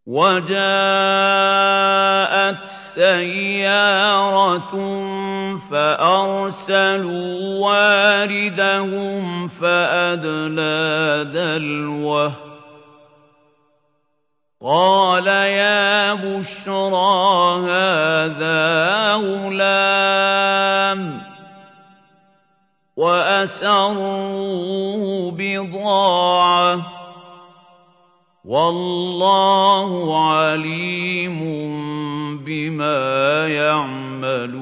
وَجَاءَتْ سَيَّارَةٌ فَأَرْسَلُوا وَارِدَهُمْ فَأَدْلَىٰ دَلْوَهُ قَالَ يَا بُشْرَىٰ هَٰذَا غُلَامٌ وَأَسَرُّوهُ بِضَاعَةً ۚ وَاللَّهُ عَلِيمٌ بِمَا يَعْمَلُونَ.